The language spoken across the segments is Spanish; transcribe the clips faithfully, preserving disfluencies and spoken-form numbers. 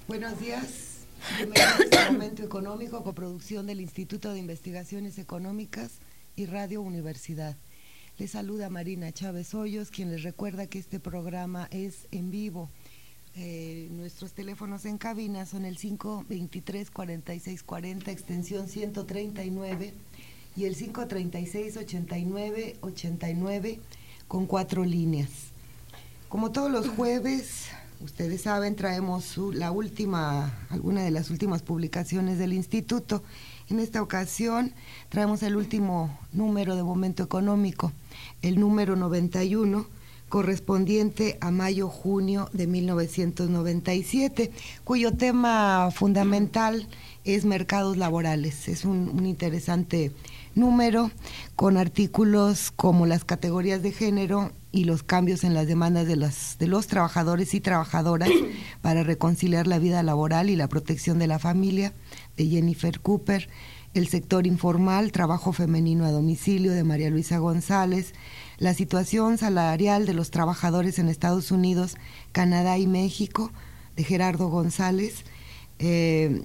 Buenos días, bienvenidos a este Momento Económico, coproducción del Instituto de Investigaciones Económicas y Radio Universidad. Les saluda Marina Chávez Hoyos, quien les recuerda que este programa es en vivo. Eh, nuestros teléfonos en cabina son el cinco veintitrés cuarenta y seis cuarenta, extensión ciento treinta y nueve, y el cinco treinta y seis ochenta y nueve ochenta y nueve, con cuatro líneas. Como todos los jueves, ustedes saben, traemos su, la última, alguna de las últimas publicaciones del Instituto. En esta ocasión traemos el último número de Momento Económico, el número noventa y uno, correspondiente a mayo-junio de mil novecientos noventa y siete, cuyo tema fundamental es mercados laborales. Es un, un interesante número con artículos como las categorías de género y los cambios en las demandas de los, de los trabajadores y trabajadoras para reconciliar la vida laboral y la protección de la familia, de Jennifer Cooper, el sector informal, trabajo femenino a domicilio, de María Luisa González, la situación salarial de los trabajadores en Estados Unidos, Canadá y México, de Gerardo González, eh,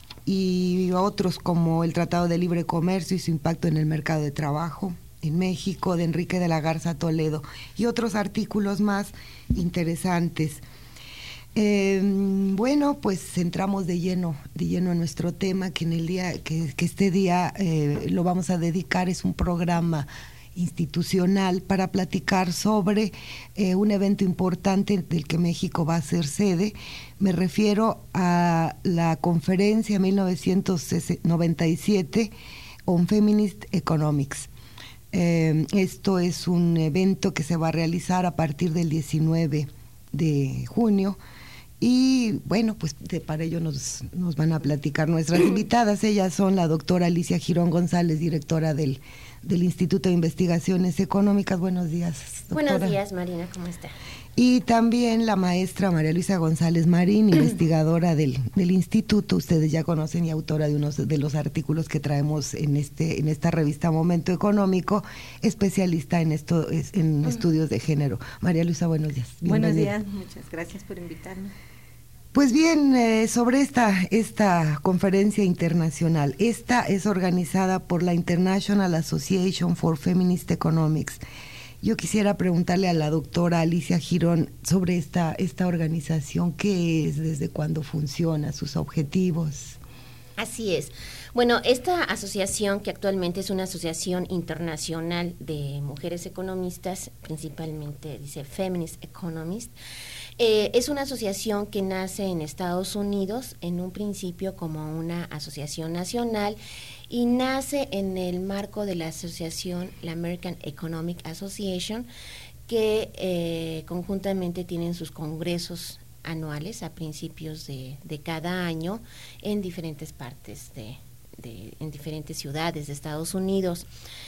y otros como el Tratado de Libre Comercio y su impacto en el mercado de trabajo en México, de Enrique de la Garza Toledo, y otros artículos más interesantes. Eh, bueno, pues entramos de lleno, de lleno en nuestro tema, que en el día, que, que este día eh, lo vamos a dedicar, es un programa institucional para platicar sobre eh, un evento importante del que México va a ser sede. Me refiero a la conferencia mil novecientos noventa y siete on Feminist Economics. Eh, esto es un evento que se va a realizar a partir del diecinueve de junio. Y bueno, pues de, para ello nos, nos van a platicar nuestras invitadas. Ellas son la doctora Alicia Girón González, directora del, del Instituto de Investigaciones Económicas. Buenos días, doctora. Buenos días, Marina, ¿cómo está? Y también la maestra María Luisa González Marín, investigadora del, del instituto. Ustedes ya conocen, y autora de unos de los artículos que traemos en este en esta revista Momento Económico, especialista en esto en uh-huh. estudios de género. María Luisa, buenos días. Buenos días, muchas gracias por invitarme. Pues bien, eh, sobre esta, esta conferencia internacional, esta es organizada por la International Association for Feminist Economics. Yo quisiera preguntarle a la doctora Alicia Girón sobre esta, esta organización, qué es, desde cuándo funciona, sus objetivos. Así es. Bueno, esta asociación, que actualmente es una asociación internacional de mujeres economistas, principalmente dice Feminist Economist, eh, es una asociación que nace en Estados Unidos en un principio como una asociación nacional, y nace en el marco de la asociación, la American Economic Association, que eh, conjuntamente tienen sus congresos anuales a principios de, de cada año en diferentes partes de, de en diferentes ciudades de Estados Unidos.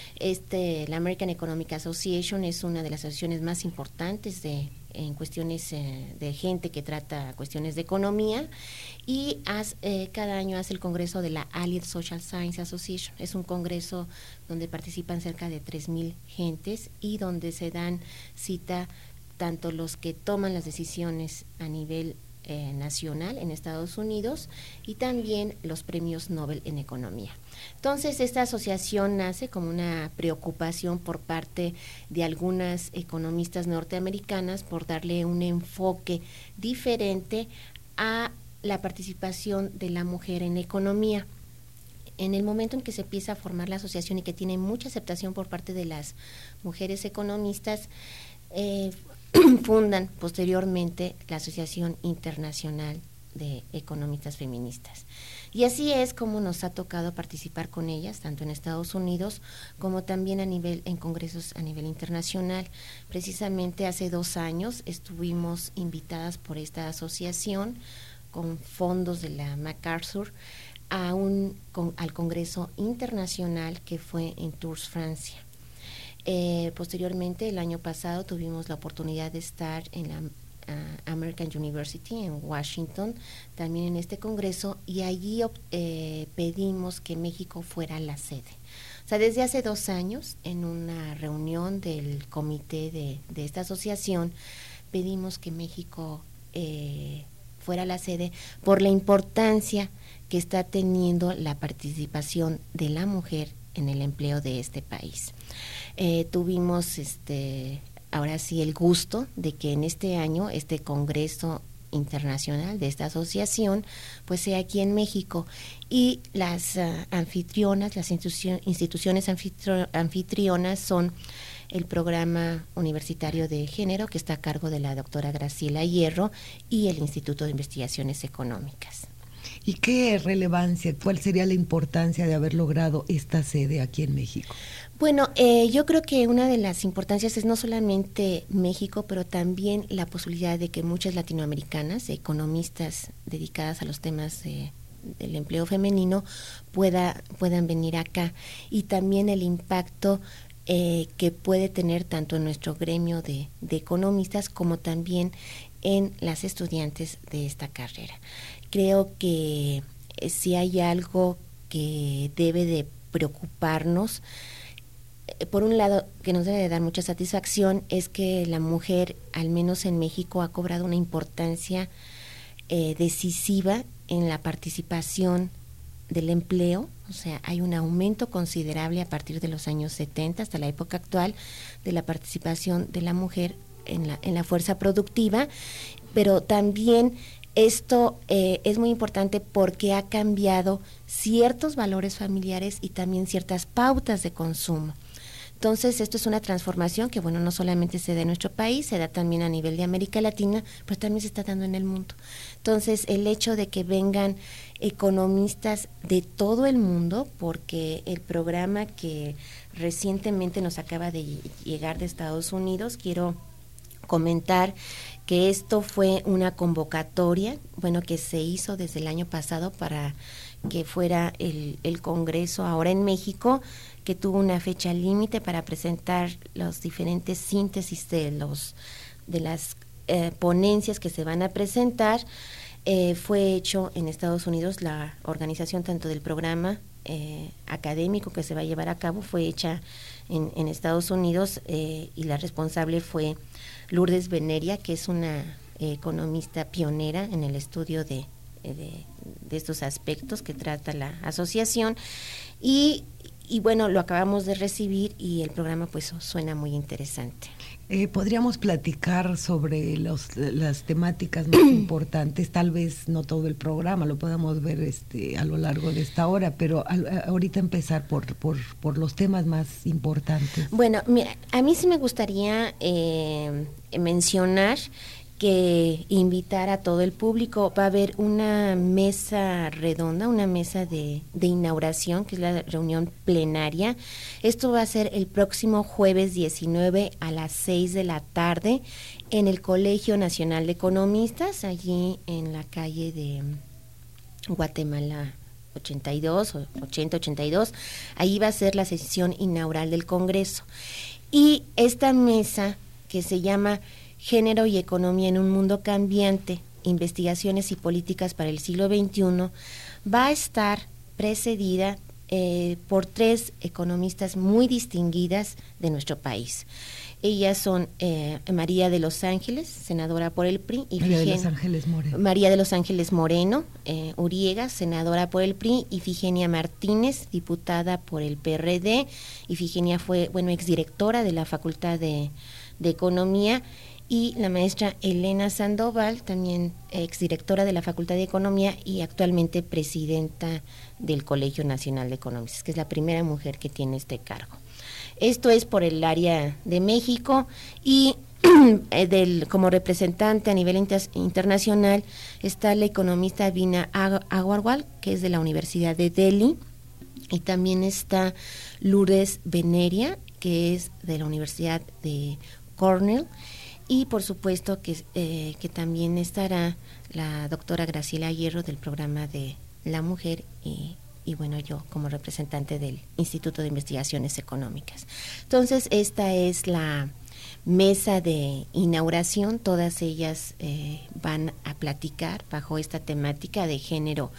Este, la American Economic Association es una de las asociaciones más importantes de en cuestiones eh, de gente que trata cuestiones de economía, y has, eh, cada año hace el congreso de la Allied Social Science Association. Es un congreso donde participan cerca de tres mil gentes y donde se dan cita tanto los que toman las decisiones a nivel eh, nacional en Estados Unidos, y también los premios Nobel en economía. Entonces, esta asociación nace como una preocupación por parte de algunas economistas norteamericanas por darle un enfoque diferente a la participación de la mujer en economía. En el momento en que se empieza a formar la asociación y que tiene mucha aceptación por parte de las mujeres economistas, eh, fundan posteriormente la Asociación Internacional de Economistas Feministas. Y así es como nos ha tocado participar con ellas, tanto en Estados Unidos como también a nivel en congresos a nivel internacional. Precisamente hace dos años estuvimos invitadas por esta asociación con fondos de la MacArthur a un, con, al Congreso Internacional que fue en Tours, Francia. Eh, posteriormente, el año pasado, tuvimos la oportunidad de estar en la uh, American University en Washington, también en este congreso, y allí eh, pedimos que México fuera la sede. O sea, desde hace dos años, en una reunión del comité de, de esta asociación, pedimos que México eh, fuera la sede por la importancia que está teniendo la participación de la mujer en el empleo de este país. Eh, tuvimos este ahora sí el gusto de que en este año este congreso internacional de esta asociación pues sea aquí en México, y las uh, anfitrionas, las institu- instituciones anfitri- anfitrionas son el Programa Universitario de Género, que está a cargo de la doctora Graciela Hierro, y el Instituto de Investigaciones Económicas. ¿Y qué relevancia, cuál sería la importancia de haber logrado esta sede aquí en México? Bueno, eh, yo creo que una de las importancias es no solamente México, pero también la posibilidad de que muchas latinoamericanas, economistas dedicadas a los temas de, del empleo femenino, pueda, puedan venir acá, y también el impacto eh, que puede tener tanto en nuestro gremio de, de economistas como también en las estudiantes de esta carrera. Creo que eh, si hay algo que debe de preocuparnos, eh, por un lado, que nos debe de dar mucha satisfacción, es que la mujer, al menos en México, ha cobrado una importancia eh, decisiva en la participación del empleo. O sea, hay un aumento considerable a partir de los años setenta hasta la época actual de la participación de la mujer en la, en la fuerza productiva, pero también esto eh, es muy importante porque ha cambiado ciertos valores familiares y también ciertas pautas de consumo. Entonces, esto es una transformación que, bueno, no solamente se da en nuestro país, se da también a nivel de América Latina, pero también se está dando en el mundo. Entonces, el hecho de que vengan economistas de todo el mundo, porque el programa que recientemente nos acaba de llegar de Estados Unidos, quiero comentar que esto fue una convocatoria, bueno, que se hizo desde el año pasado para que fuera el, el Congreso ahora en México, que tuvo una fecha límite para presentar los diferentes síntesis de los de las eh, ponencias que se van a presentar. Eh, fue hecho en Estados Unidos, la organización tanto del programa eh, académico que se va a llevar a cabo fue hecha en, en Estados Unidos, eh, y la responsable fue Lourdes Veneria, que es una eh, economista pionera en el estudio de, de, de estos aspectos que trata la asociación, y, y bueno, lo acabamos de recibir y el programa pues suena muy interesante. Eh, ¿Podríamos platicar sobre los, las temáticas más importantes? Tal vez no todo el programa, lo podamos ver este, a lo largo de esta hora, pero a, a, ahorita empezar por, por, por los temas más importantes. Bueno, mira, a mí sí me gustaría eh, mencionar que invitar a todo el público. Va a haber una mesa redonda, una mesa de, de inauguración, que es la reunión plenaria. Esto va a ser el próximo jueves diecinueve a las seis de la tarde en el Colegio Nacional de Economistas, allí en la calle de Guatemala ochenta y dos, ochenta ochenta y dos. Ahí va a ser la sesión inaugural del Congreso. Y esta mesa, que se llama Género y Economía en un Mundo Cambiante, Investigaciones y Políticas para el Siglo veintiuno, va a estar precedida eh, por tres economistas muy distinguidas de nuestro país. Ellas son eh, María de los Ángeles, senadora por el P R I, y María Figen- de los Ángeles Moreno. María de los Ángeles Moreno, eh, Uriega, senadora por el P R I, y Ifigenia Martínez, diputada por el P R D. Ifigenia fue, bueno, exdirectora de la Facultad de, de Economía, y la maestra Elena Sandoval, también exdirectora de la Facultad de Economía y actualmente presidenta del Colegio Nacional de Economistas, que es la primera mujer que tiene este cargo. Esto es por el área de México, y del, como representante a nivel inter, internacional está la economista Vina Agarwal, que es de la Universidad de Delhi, y también está Lourdes Veneria, que es de la Universidad de Cornell, y por supuesto que, eh, que también estará la doctora Graciela Hierro del programa de la mujer, y y bueno, yo como representante del Instituto de Investigaciones Económicas. Entonces, esta es la mesa de inauguración. Todas ellas eh, van a platicar bajo esta temática de género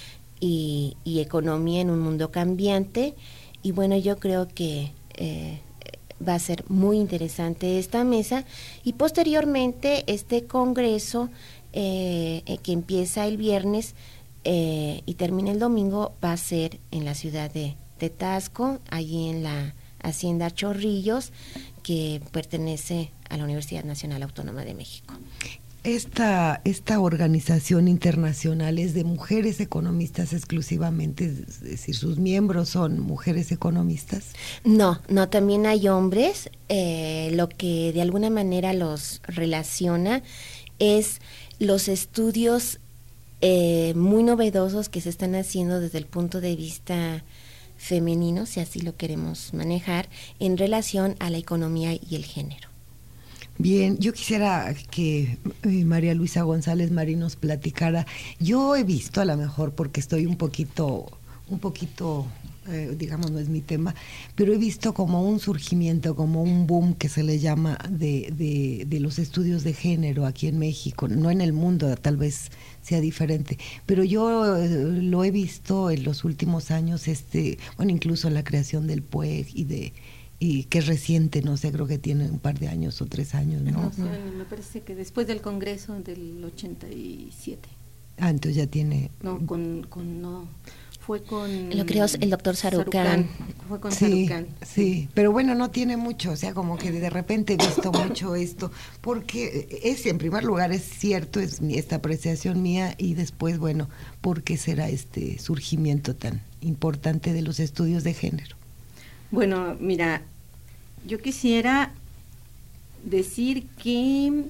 y, y economía en un mundo cambiante, y bueno, yo creo que eh, va a ser muy interesante esta mesa, y posteriormente este congreso eh, eh, que empieza el viernes eh, y termina el domingo, va a ser en la ciudad de, de Taxco, allí en la Hacienda Chorrillos, que pertenece a la Universidad Nacional Autónoma de México. Esta, esta organización internacional es de mujeres economistas exclusivamente, es decir, sus miembros son mujeres economistas. No, no, también hay hombres. Eh, lo que de alguna manera los relaciona es los estudios eh, muy novedosos que se están haciendo desde el punto de vista femenino, si así lo queremos manejar, en relación a la economía y el género. Bien, yo quisiera que eh, María Luisa González Marín nos platicara. Yo he visto, a lo mejor porque estoy un poquito, un poquito, eh, digamos, no es mi tema, pero he visto como un surgimiento, como un boom que se le llama de, de, de los estudios de género aquí en México, no en el mundo, tal vez sea diferente, pero yo eh, lo he visto en los últimos años, este, bueno, incluso la creación del P U E G y de y que es reciente, no sé, creo que tiene un par de años o tres años, ¿no? No, sí, me parece que después del Congreso del ochenta y siete. Ah, entonces ya tiene... No, con, con no, fue con... Lo creó el doctor Sarucán. Fue con sí, Sarucán. Sí, pero bueno, no tiene mucho, o sea, como que de repente he visto mucho esto, porque es, en primer lugar, es cierto, es mi, esta apreciación mía, y después, bueno, ¿por qué será este surgimiento tan importante de los estudios de género? Bueno, mira, yo quisiera decir que,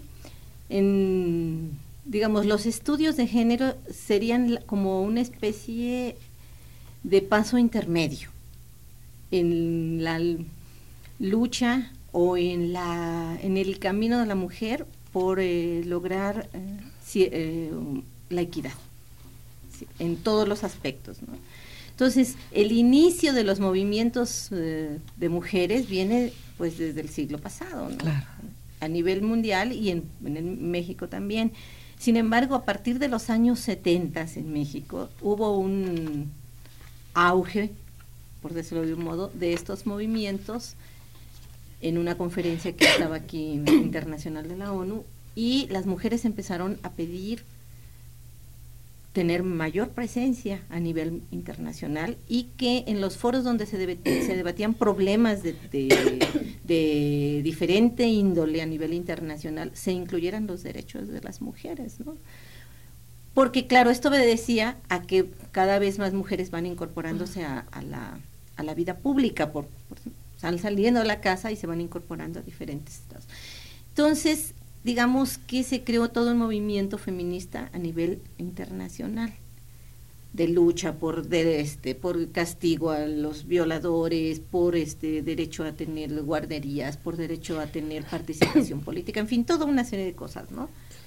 en, digamos, los estudios de género serían como una especie de paso intermedio en la lucha o en la en el camino de la mujer por eh, lograr eh, si, eh, la equidad, sí, en todos los aspectos, ¿no? Entonces, el inicio de los movimientos eh, de mujeres viene pues desde el siglo pasado, ¿no? Claro. A nivel mundial y en, en México también. Sin embargo, a partir de los años setenta en México hubo un auge, por decirlo de un modo, de estos movimientos en una conferencia que estaba aquí en, internacional de la ONU, y las mujeres empezaron a pedir tener mayor presencia a nivel internacional y que en los foros donde se, debe, se debatían problemas de, de, de diferente índole a nivel internacional se incluyeran los derechos de las mujeres, ¿no? Porque claro, esto obedecía a que cada vez más mujeres van incorporándose a, a, la, a la vida pública, por, por, están saliendo de la casa y se van incorporando a diferentes estados. Entonces, digamos que se creó todo un movimiento feminista a nivel internacional de lucha por de este por castigo a los violadores, por este derecho a tener guarderías, por derecho a tener participación política, en fin, toda una serie de cosas, ¿no?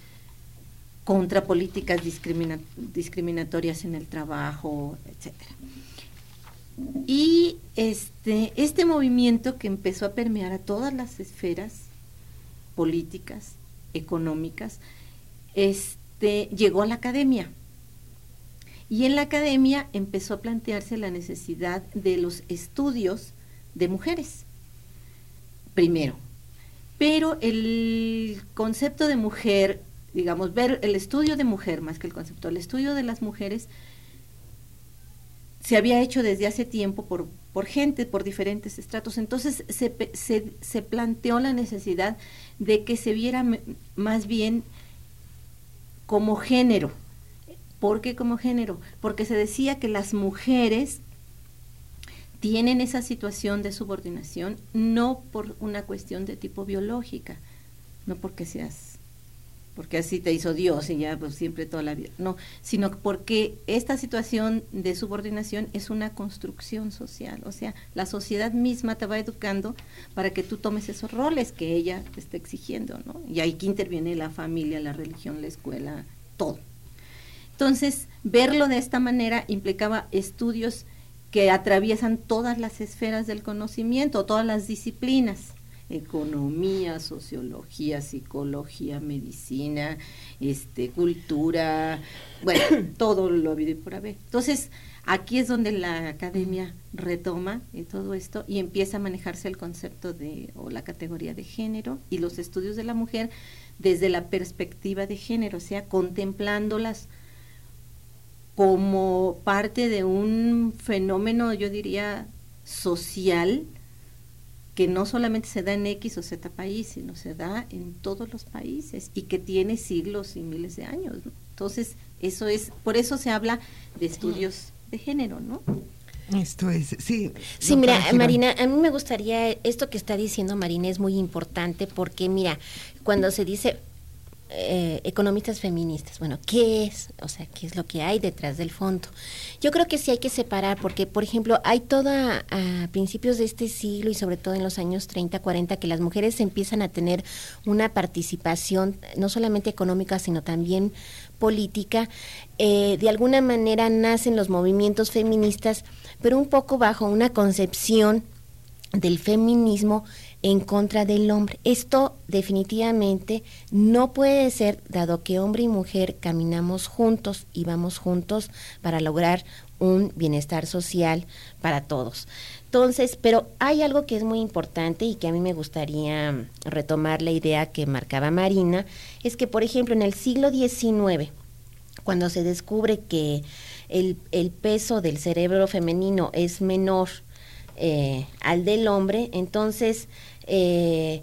Contra políticas discrimina, discriminatorias en el trabajo, etcétera. Y este este movimiento que empezó a permear a todas las esferas políticas, económicas, este, llegó a la academia. Y en la academia empezó a plantearse la necesidad de los estudios de mujeres, primero. Pero el concepto de mujer, digamos, ver el estudio de mujer más que el concepto, el estudio de las mujeres se había hecho desde hace tiempo por, por gente, por diferentes estratos. Entonces se, se, se planteó la necesidad de que se viera m- más bien como género. ¿Por qué como género? Porque se decía que las mujeres tienen esa situación de subordinación no por una cuestión de tipo biológica, no porque seas porque así te hizo Dios y ya pues siempre toda la vida, no, sino porque esta situación de subordinación es una construcción social, o sea, la sociedad misma te va educando para que tú tomes esos roles que ella te está exigiendo, ¿no? Y ahí que interviene la familia, la religión, la escuela, todo. Entonces, verlo de esta manera implicaba estudios que atraviesan todas las esferas del conocimiento, todas las disciplinas, economía, sociología, psicología, medicina, este, cultura, bueno, todo lo habido y por haber. Entonces, Aquí es donde la academia retoma y todo esto y empieza a manejarse el concepto de o la categoría de género y los estudios de la mujer desde la perspectiva de género, o sea, contemplándolas como parte de un fenómeno, yo diría, social, que no solamente se da en X o Z país, sino se da en todos los países y que tiene siglos y miles de años, ¿no? Entonces, eso es, por eso se habla de estudios de género, ¿no? Esto es, sí. Sí, mira, Marina, a mí me gustaría, esto que está diciendo Marina es muy importante porque, mira, cuando se dice eh, economistas feministas, bueno, ¿qué es? O sea, ¿qué es lo que hay detrás del fondo? Yo creo que sí hay que separar porque, por ejemplo, hay toda, a principios de este siglo y sobre todo en los años treinta, cuarenta, que las mujeres empiezan a tener una participación no solamente económica, sino también política. Eh, de alguna manera nacen los movimientos feministas, pero un poco bajo una concepción del feminismo en contra del hombre. Esto definitivamente no puede ser, dado que hombre y mujer caminamos juntos y vamos juntos para lograr un bienestar social para todos. Entonces, pero hay algo que es muy importante y que a mí me gustaría retomar la idea que marcaba Marina, es que, por ejemplo, en el siglo diecinueve, cuando se descubre que el, el peso del cerebro femenino es menor eh, al del hombre, entonces eh,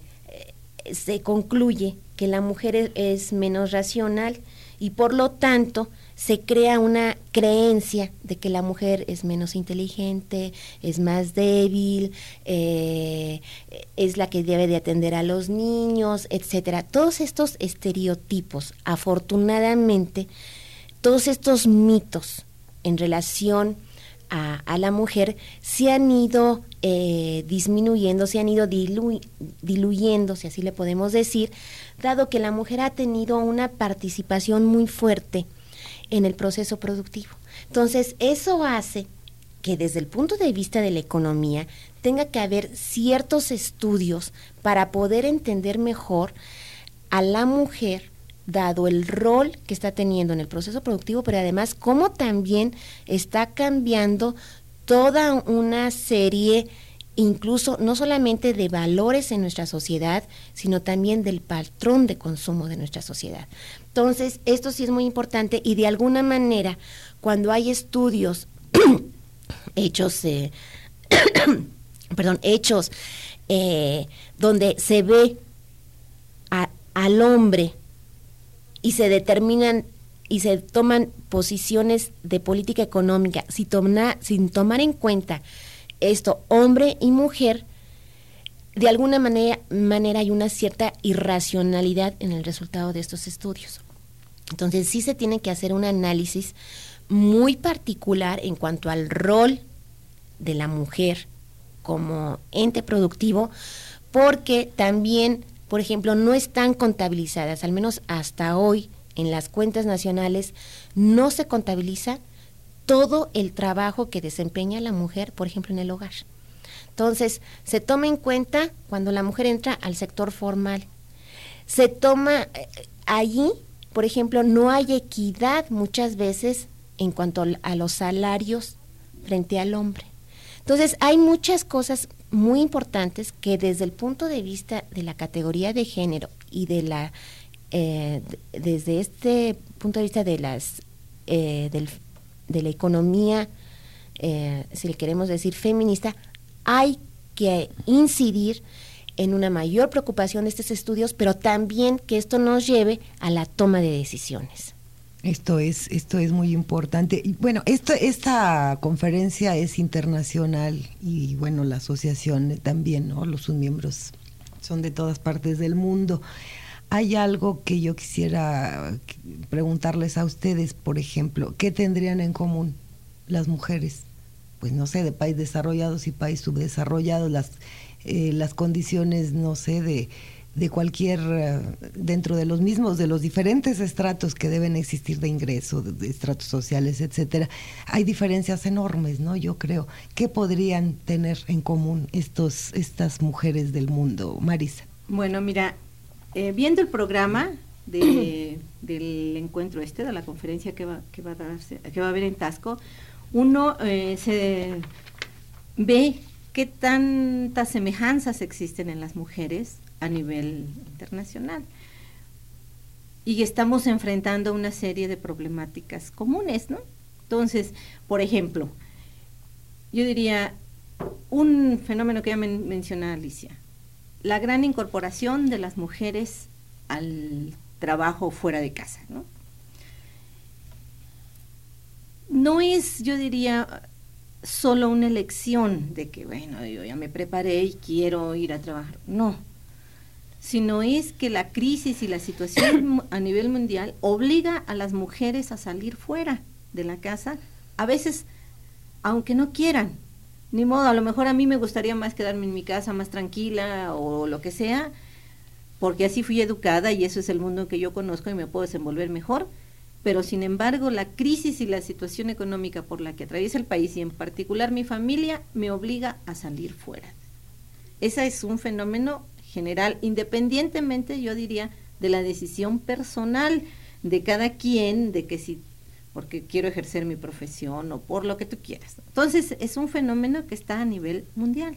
se concluye que la mujer es, es menos racional y por lo tanto se crea una creencia de que la mujer es menos inteligente, es más débil, eh, es la que debe de atender a los niños, etcétera. Todos estos estereotipos, afortunadamente, todos estos mitos en relación a, a la mujer se han ido eh, disminuyendo, se han ido dilu diluyendo, si así le podemos decir, dado que la mujer ha tenido una participación muy fuerte en el proceso productivo. Entonces, eso hace que desde el punto de vista de la economía tenga que haber ciertos estudios para poder entender mejor a la mujer, dado el rol que está teniendo en el proceso productivo, pero además cómo también está cambiando toda una serie, incluso no solamente de valores en nuestra sociedad, sino también del patrón de consumo de nuestra sociedad. Entonces, esto sí es muy importante y de alguna manera, cuando hay estudios hechos, eh, perdón, hechos eh, donde se ve a, al hombre y se determinan y se toman posiciones de política económica sin, toma, sin tomar en cuenta esto, hombre y mujer, de alguna manera, manera hay una cierta irracionalidad en el resultado de estos estudios. Entonces sí se tiene que hacer un análisis muy particular en cuanto al rol de la mujer como ente productivo, porque también, por ejemplo, no están contabilizadas, al menos hasta hoy, en las cuentas nacionales, no se contabiliza todo el trabajo que desempeña la mujer, por ejemplo, en el hogar. Entonces, se toma en cuenta cuando la mujer entra al sector formal. Se toma, eh, allí, por ejemplo, no hay equidad muchas veces en cuanto a los salarios frente al hombre. Entonces, hay muchas cosas muy importantes que desde el punto de vista de la categoría de género y de la, eh, desde este punto de vista de las, eh, del, de la economía, eh, si le queremos decir feminista, hay que incidir en una mayor preocupación de estos estudios, pero también que esto nos lleve a la toma de decisiones. Esto es, esto es muy importante. Y bueno, esto, esta conferencia es internacional y bueno, la asociación también, ¿no? Los sus miembros son de todas partes del mundo. Hay algo que yo quisiera preguntarles a ustedes, por ejemplo, ¿qué tendrían en común las mujeres? Pues no sé, de países desarrollados y países subdesarrollados, las, eh, las condiciones, no sé, de, de cualquier, uh, dentro de los mismos, de los diferentes estratos que deben existir de ingreso, de, de estratos sociales, etcétera. Hay diferencias enormes, ¿no? Yo creo. ¿Qué podrían tener en común estos, estas mujeres del mundo, Marisa? Bueno, mira, eh, viendo el programa de, del encuentro este, de la conferencia que va, que va a darse, que va a haber en Taxco, uno eh, se ve qué tantas semejanzas existen en las mujeres a nivel internacional. Y estamos enfrentando una serie de problemáticas comunes, ¿no? Entonces, por ejemplo, yo diría un fenómeno que ya men- menciona Alicia, la gran incorporación de las mujeres al trabajo fuera de casa, ¿no? No es, yo diría, solo una elección de que, bueno, yo ya me preparé y quiero ir a trabajar, no, sino es que la crisis y la situación a nivel mundial obliga a las mujeres a salir fuera de la casa, a veces, aunque no quieran, ni modo, a lo mejor a mí me gustaría más quedarme en mi casa más tranquila o lo que sea, porque así fui educada y eso es el mundo que yo conozco y me puedo desenvolver mejor, pero sin embargo la crisis y la situación económica por la que atraviesa el país y en particular mi familia me obliga a salir fuera. Ese es un fenómeno general, independientemente, yo diría, de la decisión personal de cada quien, de que si, porque quiero ejercer mi profesión o por lo que tú quieras. Entonces, es un fenómeno que está a nivel mundial.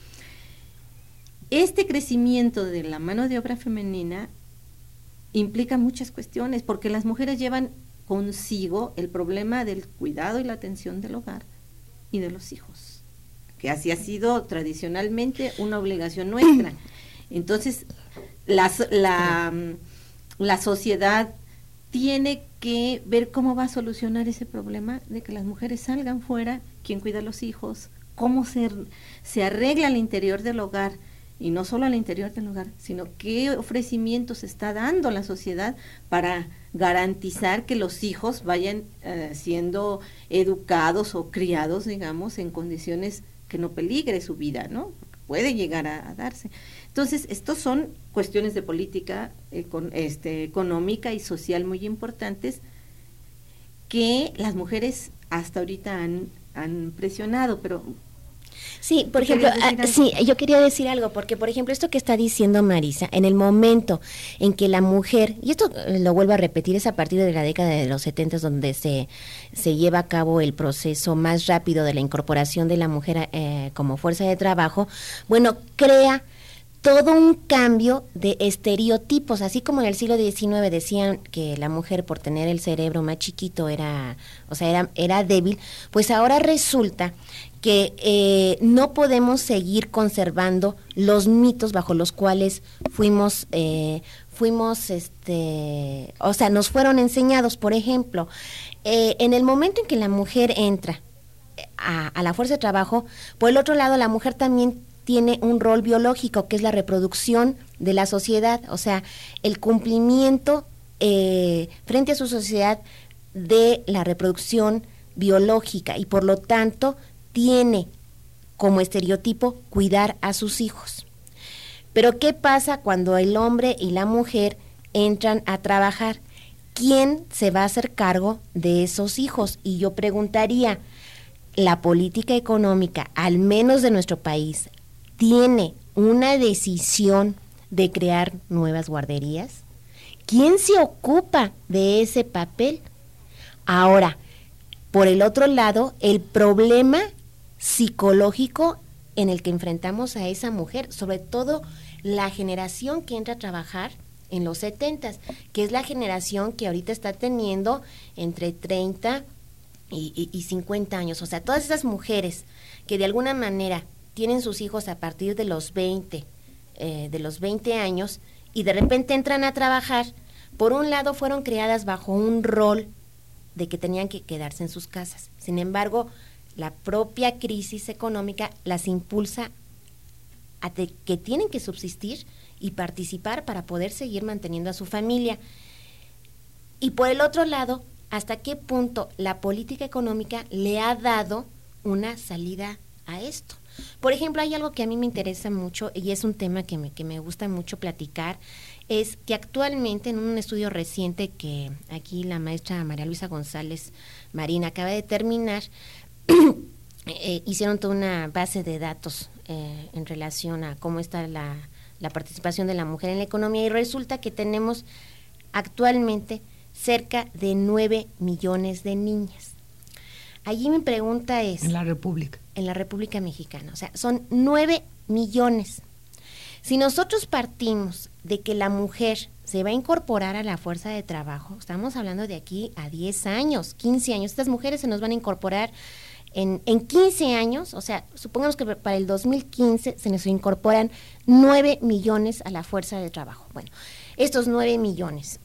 Este crecimiento de la mano de obra femenina implica muchas cuestiones, porque las mujeres llevan consigo el problema del cuidado y la atención del hogar y de los hijos, que así ha sido tradicionalmente una obligación nuestra. Entonces, la, la, la sociedad tiene que ver cómo va a solucionar ese problema de que las mujeres salgan fuera, quién cuida a los hijos, cómo se, se arregla al interior del hogar, y no solo al interior del hogar, sino qué ofrecimientos está dando la sociedad para garantizar que los hijos vayan eh, siendo educados o criados, digamos, en condiciones que no peligre su vida, ¿no? Puede llegar a, a darse. Entonces, estos son cuestiones de política eh, con, este, económica y social muy importantes que las mujeres hasta ahorita han, han presionado, pero... Sí, por ejemplo, ah, sí, yo quería decir algo, porque por ejemplo esto que está diciendo Marisa, en el momento en que la mujer, y esto lo vuelvo a repetir, es a partir de la década de los setentas donde se, se lleva a cabo el proceso más rápido de la incorporación de la mujer eh, como fuerza de trabajo, bueno, crea todo un cambio de estereotipos, así como en el siglo diecinueve decían que la mujer por tener el cerebro más chiquito era, o sea, era, era débil, pues ahora resulta que eh, no podemos seguir conservando los mitos bajo los cuales fuimos, eh, fuimos, este, o sea, nos fueron enseñados. Por ejemplo, eh, en el momento en que la mujer entra a, a la fuerza de trabajo, por el otro lado la mujer también tiene un rol biológico, que es la reproducción de la sociedad, o sea, el cumplimiento eh, frente a su sociedad de la reproducción biológica, y por lo tanto tiene como estereotipo cuidar a sus hijos. Pero ¿qué pasa cuando el hombre y la mujer entran a trabajar? ¿Quién se va a hacer cargo de esos hijos? Y yo preguntaría, ¿la política económica, al menos de nuestro país, tiene una decisión de crear nuevas guarderías? ¿Quién se ocupa de ese papel? Ahora, por el otro lado, el problema psicológico en el que enfrentamos a esa mujer, sobre todo la generación que entra a trabajar en los setentas, que es la generación que ahorita está teniendo entre treinta y, y, y cincuenta años, o sea, todas esas mujeres que de alguna manera tienen sus hijos a partir de los veinte, eh, de los veinte años, y de repente entran a trabajar. Por un lado fueron criadas bajo un rol de que tenían que quedarse en sus casas. Sin embargo, la propia crisis económica las impulsa a te, que tienen que subsistir y participar para poder seguir manteniendo a su familia. Y por el otro lado, ¿hasta qué punto la política económica le ha dado una salida a esto? Por ejemplo, hay algo que a mí me interesa mucho y es un tema que me, que me gusta mucho platicar, es que actualmente en un estudio reciente que aquí la maestra María Luisa González Marín acaba de terminar, eh, hicieron toda una base de datos eh, en relación a cómo está la, la participación de la mujer en la economía, y resulta que tenemos actualmente cerca de nueve millones de niñas. allí mi pregunta es... En la República. En la República Mexicana, o sea, son nueve millones. Si nosotros partimos de que la mujer se va a incorporar a la fuerza de trabajo, estamos hablando de aquí a diez años, quince años, estas mujeres se nos van a incorporar en, en quince años, o sea, supongamos que para el dos mil quince se nos incorporan nueve millones a la fuerza de trabajo. Bueno, estos nueve millones,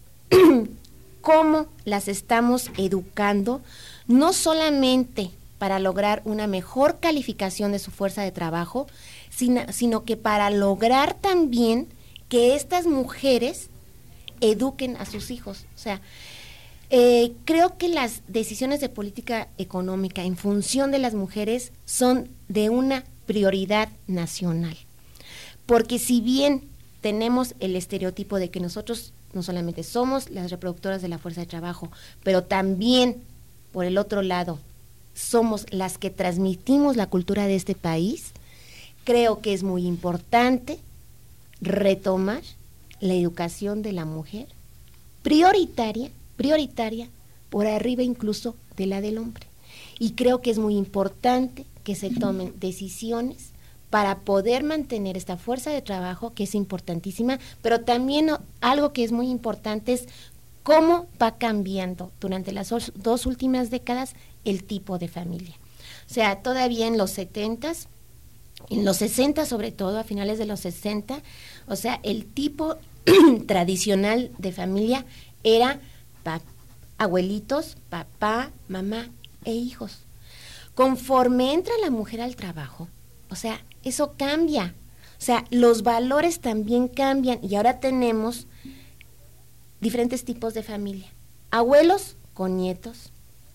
¿cómo las estamos educando? No solamente para lograr una mejor calificación de su fuerza de trabajo, sino, sino que para lograr también que estas mujeres eduquen a sus hijos. O sea, eh, creo que las decisiones de política económica en función de las mujeres son de una prioridad nacional. Porque si bien tenemos el estereotipo de que nosotros no solamente somos las reproductoras de la fuerza de trabajo, pero también, por el otro lado, somos las que transmitimos la cultura de este país, creo que es muy importante retomar la educación de la mujer prioritaria, prioritaria, por arriba incluso de la del hombre. Y creo que es muy importante que se tomen decisiones para poder mantener esta fuerza de trabajo, que es importantísima, pero también algo que es muy importante es cómo va cambiando durante las dos últimas décadas el tipo de familia. O sea, todavía en los setentas, en los sesenta sobre todo, a finales de los sesenta, o sea, el tipo tradicional de familia era pa- abuelitos, papá, mamá e hijos. Conforme entra la mujer al trabajo, o sea, eso cambia. O sea, los valores también cambian y ahora tenemos diferentes tipos de familia. Abuelos con nietos,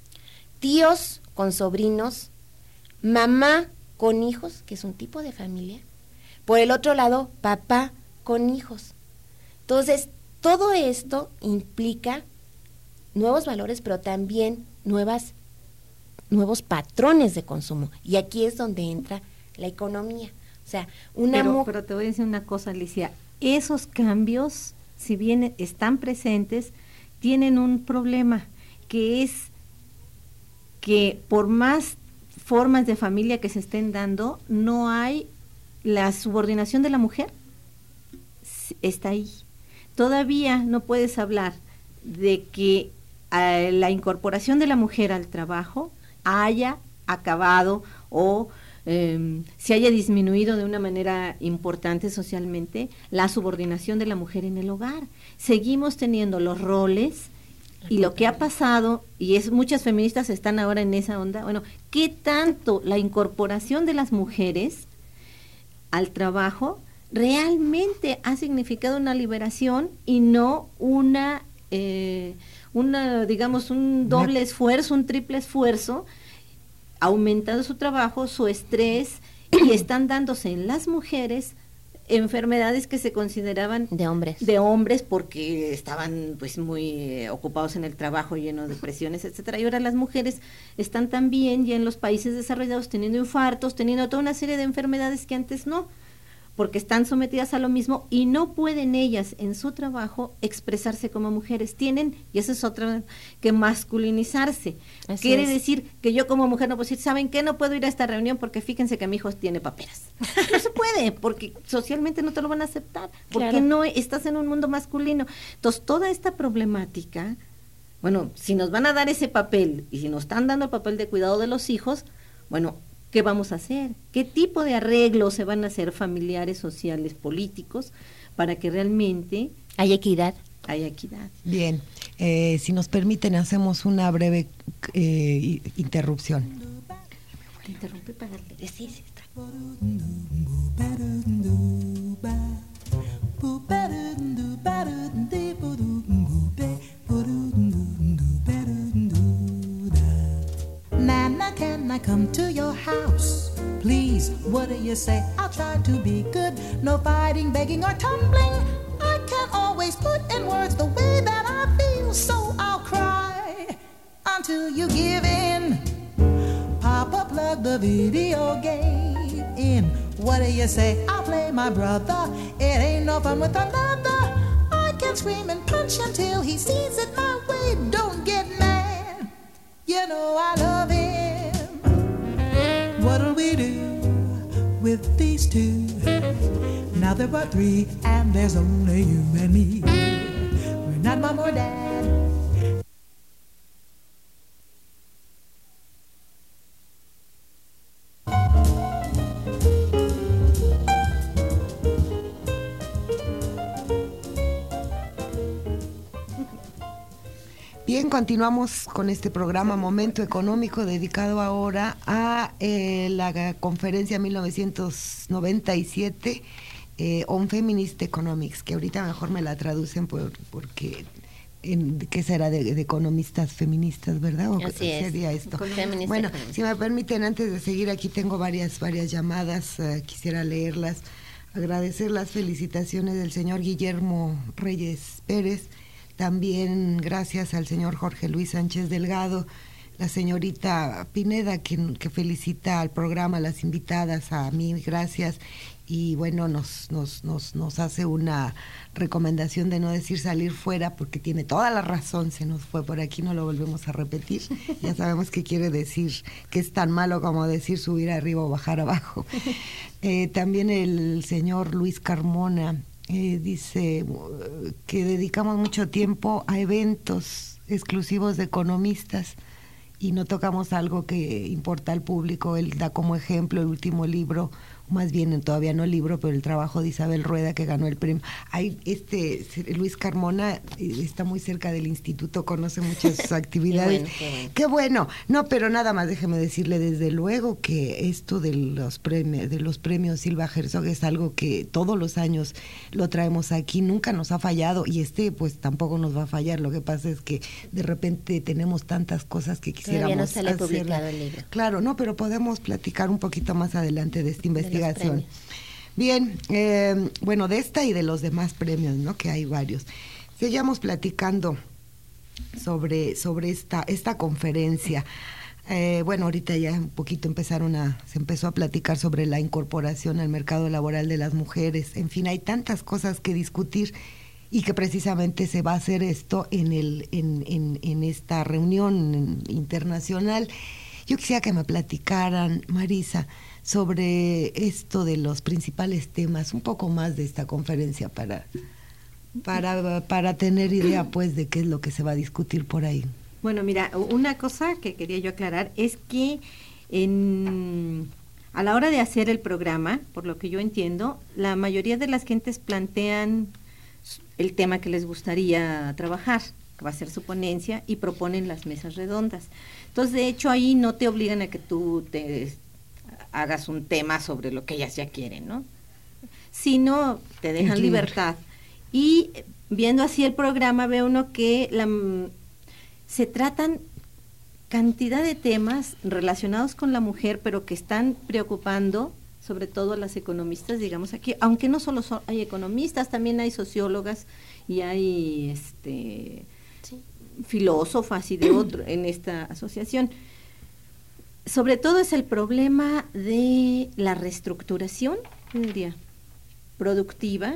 tíos con sobrinos, mamá con hijos, que es un tipo de familia. Por el otro lado, papá con hijos. Entonces, todo esto implica nuevos valores, pero también nuevas, nuevos patrones de consumo. Y aquí es donde entra la economía. O sea, una pero, mu- pero te voy a decir una cosa, Alicia. Esos cambios, si bien están presentes, tienen un problema, que es que por más formas de familia que se estén dando, no hay la subordinación de la mujer, está ahí. Todavía no puedes hablar de que eh, la incorporación de la mujer al trabajo haya acabado o eh, se haya disminuido de una manera importante socialmente la subordinación de la mujer en el hogar. Seguimos teniendo los roles y lo que ha pasado, y es muchas feministas están ahora en esa onda, bueno, ¿qué tanto la incorporación de las mujeres al trabajo realmente ha significado una liberación y no una, eh, una digamos, un doble esfuerzo, un triple esfuerzo, aumentando su trabajo, su estrés, y están dándose en las mujeres enfermedades que se consideraban de hombres de hombres porque estaban pues muy eh, ocupados en el trabajo, lleno de presiones, etcétera, y ahora las mujeres están también ya en los países desarrollados teniendo infartos, teniendo toda una serie de enfermedades que antes no, porque están sometidas a lo mismo y no pueden ellas en su trabajo expresarse como mujeres, tienen, y eso es otra, que masculinizarse. Así Quiere es. decir que yo como mujer no puedo decir, ¿saben qué? No puedo ir a esta reunión porque fíjense que mi hijo tiene paperas. No se puede, porque socialmente no te lo van a aceptar, porque claro. no estás en un mundo masculino. Entonces, toda esta problemática, bueno, si nos van a dar ese papel y si nos están dando el papel de cuidado de los hijos, bueno, ¿qué vamos a hacer? ¿Qué tipo de arreglos se van a hacer familiares, sociales, políticos, para que realmente haya equidad? Haya equidad. Bien, eh, si nos permiten, hacemos una breve eh, interrupción. Te interrumpí para darle. Sí, sí, está. Nana, can I come to your house? Please, what do you say? I'll try to be good. No fighting, begging, or tumbling. I can't always put in words the way that I feel, so I'll cry until you give in. Papa, plug the video game in. What do you say? I'll play my brother. It ain't no fun with another. I can scream and punch until he sees it my way. Don't get mad. You know I love him. mother but three, and there's only you and me. We're not mom or dad. Bien, continuamos con este programa Momento Económico, dedicado ahora a eh, la conferencia mil novecientos noventa y siete eh, On Feminist Economics, que ahorita mejor me la traducen por, porque en, ¿qué será? De, de economistas feministas, ¿verdad? ¿O Así qué es. sería esto? Feminist Bueno, Economics. si me permiten, antes de seguir, aquí tengo varias, varias llamadas, eh, quisiera leerlas, agradecer las felicitaciones del señor Guillermo Reyes Pérez. También gracias al señor Jorge Luis Sánchez Delgado, la señorita Pineda, que, que felicita al programa, a las invitadas, a mí, gracias. Y bueno, nos, nos, nos, nos hace una recomendación de no decir salir fuera, porque tiene toda la razón, se nos fue por aquí, no lo volvemos a repetir. Ya sabemos qué quiere decir, que es tan malo como decir subir arriba o bajar abajo. Eh, también el señor Luis Carmona, Eh, dice uh, que dedicamos mucho tiempo a eventos exclusivos de economistas y no tocamos algo que importa al público. Él da como ejemplo el último libro, más bien todavía no el libro, pero el trabajo de Isabel Rueda, que ganó el premio. Hay este Luis Carmona está muy cerca del instituto, conoce muchas actividades. Qué bueno, qué bueno. Qué bueno. No, pero nada más déjeme decirle, desde luego que esto de los premios, de los premios Silva Herzog es algo que todos los años lo traemos aquí, nunca nos ha fallado, y este pues tampoco nos va a fallar. Lo que pasa es que de repente tenemos tantas cosas que quisiéramos Todavía no sale hacer. publicado el libro. Claro, no, pero podemos platicar un poquito más adelante de esta investigación. premios. Bien, eh, bueno, de esta y de los demás premios, ¿no? Que hay varios. Seguimos platicando sobre, sobre esta, esta conferencia. Eh, bueno, ahorita ya un poquito empezaron a, se empezó a platicar sobre la incorporación al mercado laboral de las mujeres. En fin, hay tantas cosas que discutir y que precisamente se va a hacer esto en, el, en, en, en esta reunión internacional. Yo quisiera que me platicaran, Marisa, sobre esto de los principales temas, un poco más de esta conferencia para, para, para tener idea pues de qué es lo que se va a discutir por ahí. Bueno, mira, una cosa que quería yo aclarar es que en, a la hora de hacer el programa, por lo que yo entiendo, la mayoría de las gentes plantean el tema que les gustaría trabajar, que va a ser su ponencia, y proponen las mesas redondas. Entonces, de hecho, ahí no te obligan a que tú te hagas un tema sobre lo que ellas ya quieren, ¿no? Sino te dejan Entiendo. libertad. Y viendo así el programa, ve uno que la, se tratan cantidad de temas relacionados con la mujer, pero que están preocupando sobre todo a las economistas, digamos aquí, aunque no solo son, hay economistas, también hay sociólogas y hay este Sí. filósofas y de otro en esta asociación. Sobre todo es el problema de la reestructuración, yo diría, productiva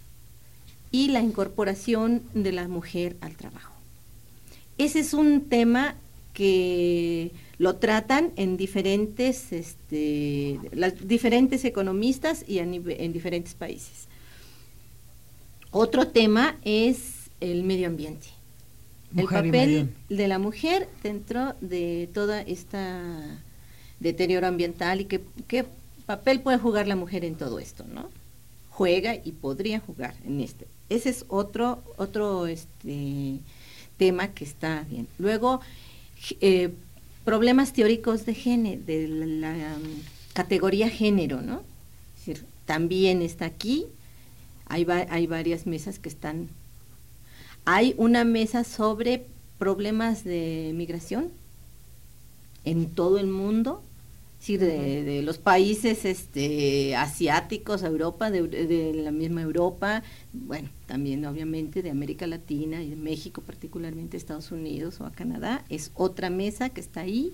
y la incorporación de la mujer al trabajo. Ese es un tema que lo tratan en diferentes, este, las diferentes economistas y a nive- en diferentes países. Otro tema es el medio ambiente. Mujer y el papel medio. de la mujer dentro de toda esta deterioro ambiental y qué, qué papel puede jugar la mujer en todo esto, ¿no? Juega y podría jugar en este. Ese es otro otro este tema que está bien. Luego eh, problemas teóricos de género, de la, la um, categoría género, ¿no? Es decir, también está aquí. Hay va, hay varias mesas que están. Hay una mesa sobre problemas de migración en todo el mundo, es decir, de, de los países este, asiáticos, Europa, de, de la misma Europa, bueno, también obviamente de América Latina y de México, particularmente Estados Unidos o a Canadá, es otra mesa que está ahí.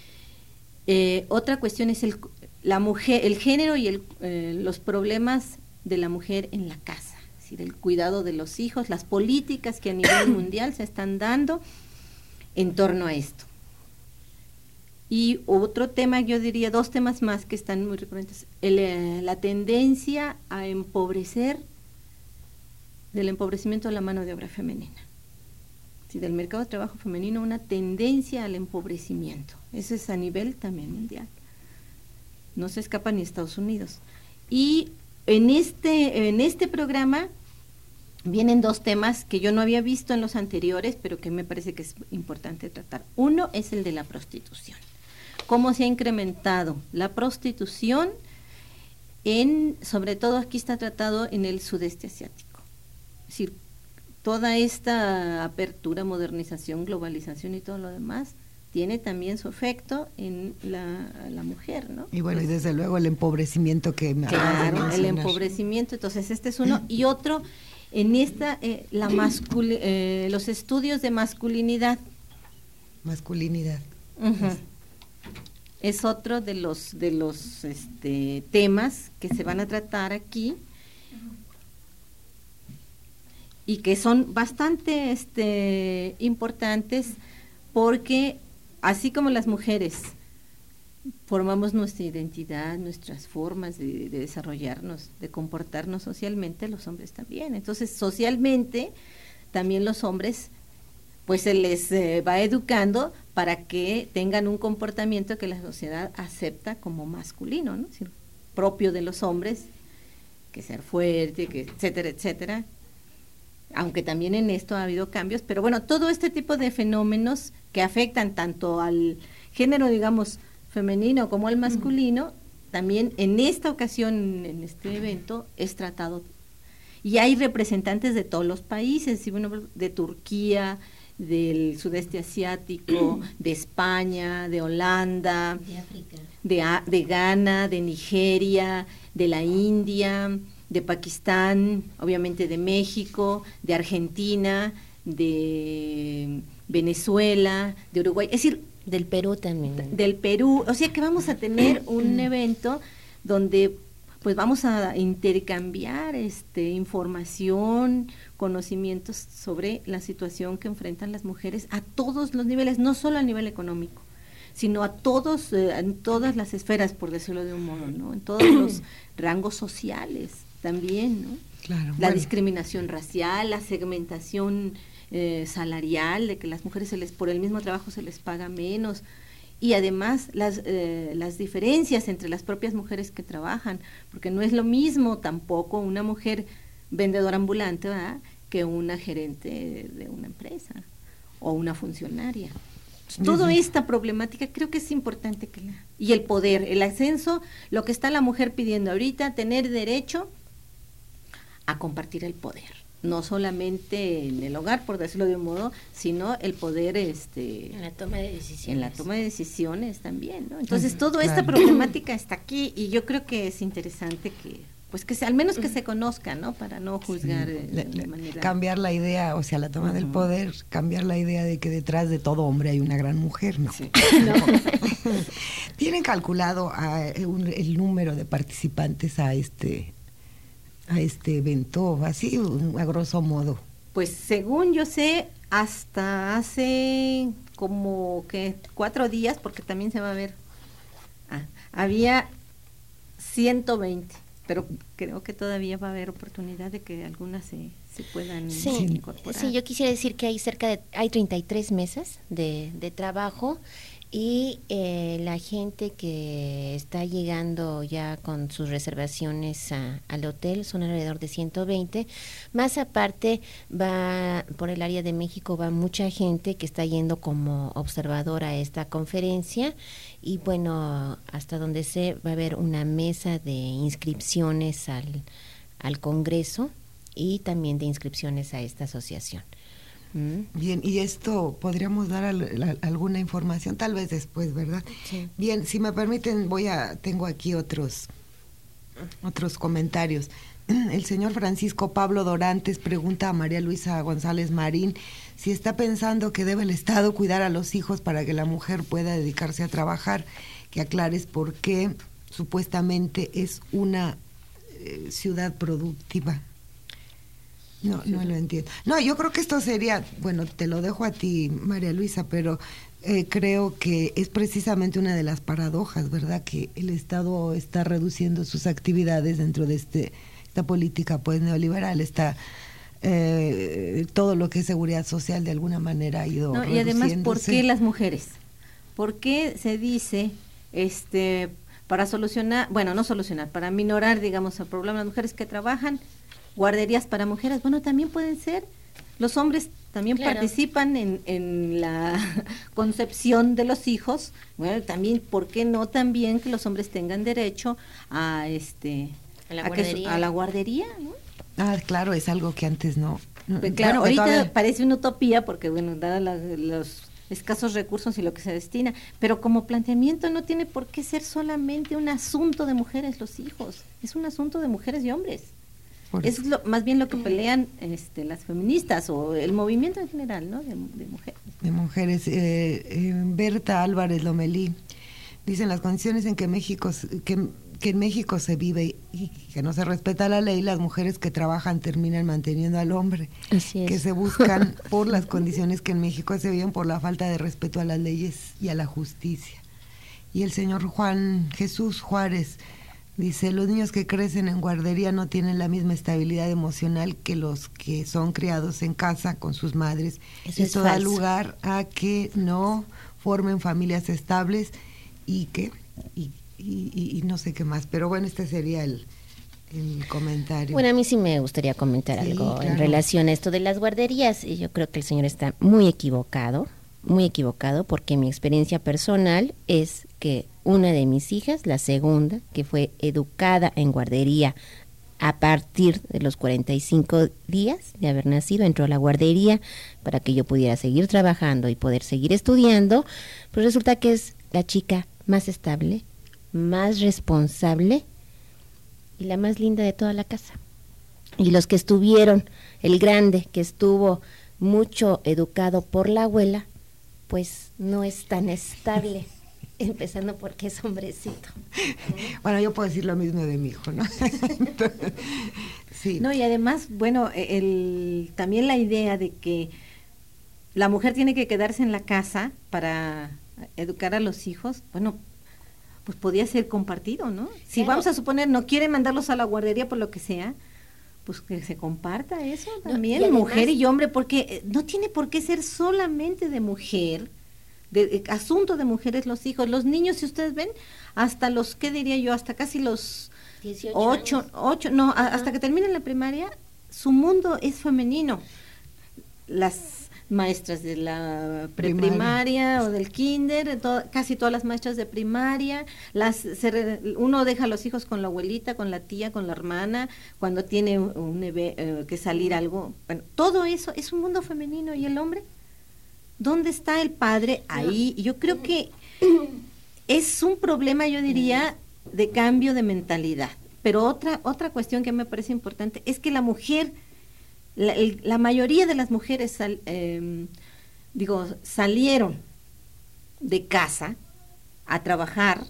Eh, otra cuestión es el, la mujer, el género y el, eh, los problemas de la mujer en la casa. El cuidado de los hijos, las políticas que a nivel mundial se están dando en torno a esto. Y otro tema, yo diría dos temas más que están muy recurrentes, el, eh, la tendencia a empobrecer, del empobrecimiento de la mano de obra femenina. Sí, del mercado de trabajo femenino, una tendencia al empobrecimiento. Eso es a nivel también mundial. No se escapa ni Estados Unidos. Y en este, en este programa vienen dos temas que yo no había visto en los anteriores, pero que me parece que es importante tratar. Uno es el de la prostitución. Cómo se ha incrementado la prostitución, en, sobre todo aquí está tratado en el sudeste asiático. Es decir, toda esta apertura, modernización, globalización y todo lo demás tiene también su efecto en la, la mujer, ¿no? Y bueno, y desde luego el empobrecimiento que me claro, el empobrecimiento, entonces este es uno, y otro, en esta, eh, la masculi eh, los estudios de masculinidad. Masculinidad. Uh-huh. Es otro de los, de los este, temas que se van a tratar aquí, y que son bastante este, importantes, porque así como las mujeres formamos nuestra identidad, nuestras formas de, de desarrollarnos, de comportarnos socialmente, los hombres también. Entonces, socialmente, también los hombres, pues se les eh, va educando para que tengan un comportamiento que la sociedad acepta como masculino, ¿no? Es decir, propio de los hombres, que ser fuerte, que etcétera, etcétera. Aunque también en esto ha habido cambios, pero bueno, todo este tipo de fenómenos que afectan tanto al género, digamos, femenino como al masculino, también en esta ocasión, en este evento, es tratado. Y hay representantes de todos los países, de Turquía, del sudeste asiático, de España, de Holanda, de África, de, de Ghana, de Nigeria, de la India, de Pakistán, obviamente de México, de Argentina, de Venezuela, de Uruguay, es decir, del Perú también. Del Perú, o sea que vamos a tener un evento donde pues vamos a intercambiar este información, conocimientos sobre la situación que enfrentan las mujeres a todos los niveles, no solo a nivel económico, sino a todos, eh, en todas las esferas, por decirlo de un modo, ¿no? En todos los rangos sociales también, ¿no? Claro, la bueno. discriminación racial, la segmentación eh, salarial, de que las mujeres se les por el mismo trabajo se les paga menos, y además las eh, las diferencias entre las propias mujeres que trabajan, porque no es lo mismo tampoco una mujer vendedora ambulante, ¿verdad?, que una gerente de una empresa o una funcionaria. Toda esta problemática creo que es importante que la... Y el poder, el ascenso, lo que está la mujer pidiendo ahorita, tener derecho a compartir el poder, no solamente en el hogar, por decirlo de un modo, sino el poder este en la toma de decisiones. En la toma de decisiones también, ¿no? Entonces, Uh-huh, toda claro. esta problemática está aquí, y yo creo que es interesante que, pues que se, al menos que se conozca, ¿no? Para no juzgar Sí, eh, le- de le- manera... cambiar la idea, o sea, la toma del Ujú. poder, cambiar la idea de que detrás de todo hombre hay una gran mujer, ¿no? Sí. ¿Tienen calculado ah, un- el número de participantes a este a este evento, así un- a grosso modo? Pues según yo sé, hasta hace como que cuatro días, porque también se va a ver, ah, había ciento veinte, pero creo que todavía va a haber oportunidad de que algunas se, se puedan Sí, incorporar. sí, yo quisiera decir que hay cerca de, hay treinta y tres mesas de, de trabajo, y eh, la gente que está llegando ya con sus reservaciones a- al hotel son alrededor de ciento veinte, más aparte va por el área de México, va mucha gente que está yendo como observadora a esta conferencia, y bueno, hasta donde sé va a haber una mesa de inscripciones al, al Congreso, y también de inscripciones a esta asociación. ¿Mm? Bien, y esto podríamos dar al- al- alguna información, tal vez después, ¿verdad? Sí. Bien, si me permiten, voy a, tengo aquí otros, otros comentarios. El señor Francisco Pablo Dorantes pregunta a María Luisa González Marín si está pensando que debe el Estado cuidar a los hijos para que la mujer pueda dedicarse a trabajar, que aclares por qué supuestamente es una eh, ciudad productiva. No, no lo entiendo. No, yo creo que esto sería, bueno, te lo dejo a ti, María Luisa, pero eh, creo que es precisamente una de las paradojas, ¿verdad? Que el Estado está reduciendo sus actividades dentro de este esta política pues neoliberal, está eh, todo lo que es seguridad social de alguna manera ha ido no, y además, ¿por qué las mujeres? ¿Por qué se dice, este, para solucionar, bueno, no solucionar, para minorar, digamos, el problema de las mujeres que trabajan, guarderías para mujeres? Bueno, también pueden ser, los hombres también claro. participan en, en la concepción de los hijos, bueno, también, ¿por qué no también que los hombres tengan derecho a, este, a la a, guardería, que, a la guardería, ¿no? Ah, claro, es algo que antes no. Pues claro, bueno, ahorita todavía... parece una utopía porque, bueno, dada la, los escasos recursos y lo que se destina, pero como planteamiento no tiene por qué ser solamente un asunto de mujeres los hijos, es un asunto de mujeres y hombres. Por es lo, más bien lo que pelean este, las feministas o el movimiento en general, ¿no? De, de mujeres. De mujeres. Eh, eh, Berta Álvarez Lomelí dicen las condiciones en que México que que en México se vive y que no se respeta la ley, las mujeres que trabajan terminan manteniendo al hombre. Así es. Que se buscan por las condiciones que en México se viven, por la falta de respeto a las leyes y a la justicia. Y el señor Juan Jesús Juárez dice, los niños que crecen en guardería no tienen la misma estabilidad emocional que los que son criados en casa con sus madres. Eso Esto es da falso. lugar a que no formen familias estables y que... Y, Y, y, y no sé qué más, pero bueno, este sería el, el comentario. Bueno, a mí sí me gustaría comentar sí, algo claro. en relación a esto de las guarderías, y yo creo que el señor está muy equivocado, muy equivocado, porque mi experiencia personal es que una de mis hijas, la segunda, que fue educada en guardería a partir de los cuarenta y cinco días de haber nacido, entró a la guardería para que yo pudiera seguir trabajando y poder seguir estudiando, pues resulta que es la chica más estable, más responsable y la más linda de toda la casa. Y los que estuvieron, el grande que estuvo mucho educado por la abuela, pues no es tan estable, empezando porque es hombrecito. Bueno, yo puedo decir lo mismo de mi hijo, ¿no? Entonces, sí. No, y además, bueno, el, también la idea de que la mujer tiene que quedarse en la casa para educar a los hijos, bueno, pues podía ser compartido, ¿no? Si claro. vamos a suponer no quieren mandarlos a la guardería por lo que sea, pues que se comparta eso también, no, y además, mujer y hombre, porque no tiene por qué ser solamente de mujer, de, de asunto de mujeres los hijos, los niños, si ustedes ven, hasta los, ¿qué diría yo? Hasta casi los dieciocho ocho, años. ocho, no, a, hasta que terminen la primaria, su mundo es femenino. Las maestras de la preprimaria o del kinder, to, casi todas las maestras de primaria, las se, uno deja a los hijos con la abuelita, con la tía, con la hermana, cuando tiene un, un eh, que salir algo, bueno, todo eso es un mundo femenino. ¿Y el hombre? ¿Dónde está el padre? Ahí, yo creo que es un problema, yo diría, de cambio de mentalidad. Pero otra, otra cuestión que me parece importante es que la mujer, La, el, la mayoría de las mujeres sal, eh, digo, salieron de casa a trabajar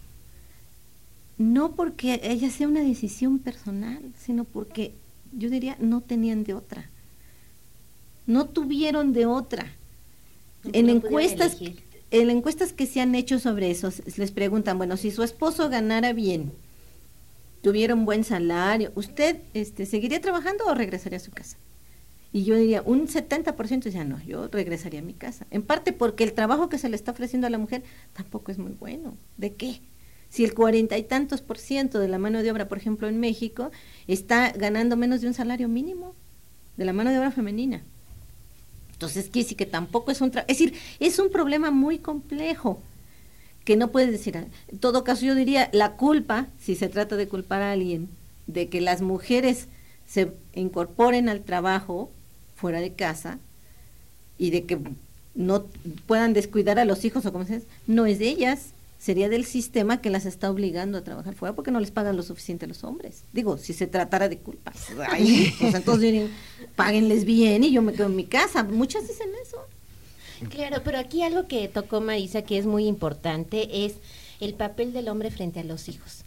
no porque ella sea una decisión personal, sino porque yo diría no tenían de otra, no tuvieron de otra. No, en no encuestas, en encuestas que se han hecho sobre eso, les preguntan, bueno, si su esposo ganara bien, tuviera un buen salario, ¿usted este, seguiría trabajando o regresaría a su casa? Y yo diría, un setenta por ciento decía, no, yo regresaría a mi casa. En parte porque el trabajo que se le está ofreciendo a la mujer tampoco es muy bueno. ¿De qué? Si el cuarenta y tantos por ciento de la mano de obra, por ejemplo, en México, está ganando menos de un salario mínimo de la mano de obra femenina. Entonces, ¿qué? Sí que tampoco es un trabajo. Es decir, es un problema muy complejo que no puedes decir. En todo caso, yo diría, la culpa, si se trata de culpar a alguien, de que las mujeres se incorporen al trabajo fuera de casa y de que no puedan descuidar a los hijos o como se dice, no es de ellas, sería del sistema que las está obligando a trabajar fuera porque no les pagan lo suficiente a los hombres. Digo, si se tratara de culpa, ay, pues entonces dirían, páguenles bien y yo me quedo en mi casa. Muchas dicen eso. Claro, pero aquí algo que tocó Marisa que es muy importante es el papel del hombre frente a los hijos.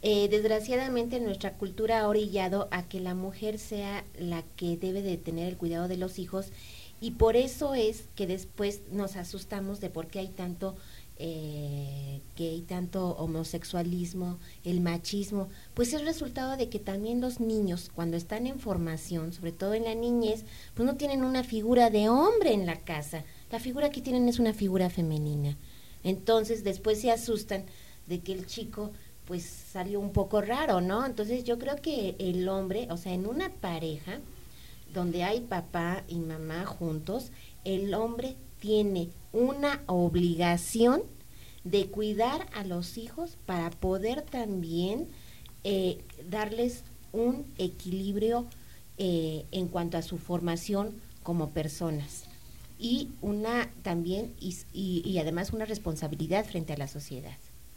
Eh, desgraciadamente nuestra cultura ha orillado a que la mujer sea la que debe de tener el cuidado de los hijos, y por eso es que después nos asustamos de por qué hay tanto eh, que hay tanto homosexualismo, el machismo. Pues es resultado de que también los niños, cuando están en formación, sobre todo en la niñez, pues no tienen una figura de hombre en la casa. La figura que tienen es una figura femenina. Entonces después se asustan de que el chico pues salió un poco raro, ¿no? Entonces yo creo que el hombre, o sea, en una pareja donde hay papá y mamá juntos, el hombre tiene una obligación de cuidar a los hijos para poder también eh, darles un equilibrio eh, en cuanto a su formación como personas, y una también y, y, y además una responsabilidad frente a la sociedad.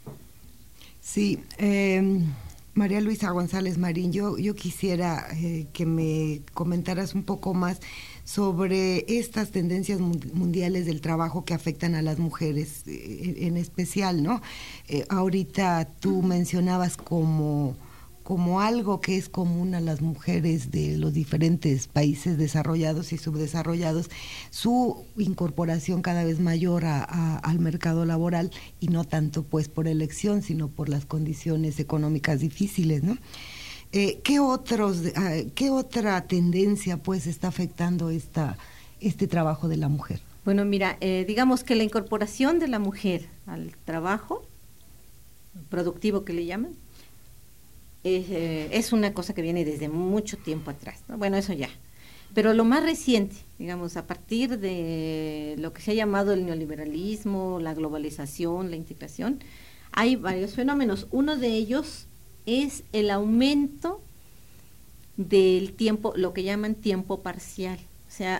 Sí, eh, María Luisa González Marín, yo, yo quisiera eh, que me comentaras un poco más sobre estas tendencias mundiales del trabajo que afectan a las mujeres eh, en especial, ¿no? Eh, ahorita tú mencionabas como, como algo que es común a las mujeres de los diferentes países desarrollados y subdesarrollados, su incorporación cada vez mayor a, a, al mercado laboral, y no tanto pues por elección, sino por las condiciones económicas difíciles, ¿no? Eh, ¿qué otros, uh, qué otra tendencia pues está afectando esta, este trabajo de la mujer? Bueno, mira, eh, digamos que la incorporación de la mujer al trabajo productivo, que le llaman, es, eh, es una cosa que viene desde mucho tiempo atrás, ¿no? Bueno, eso ya. Pero lo más reciente, digamos, a partir de lo que se ha llamado el neoliberalismo, la globalización, la integración, hay varios fenómenos. Uno de ellos es el aumento del tiempo, lo que llaman tiempo parcial. O sea,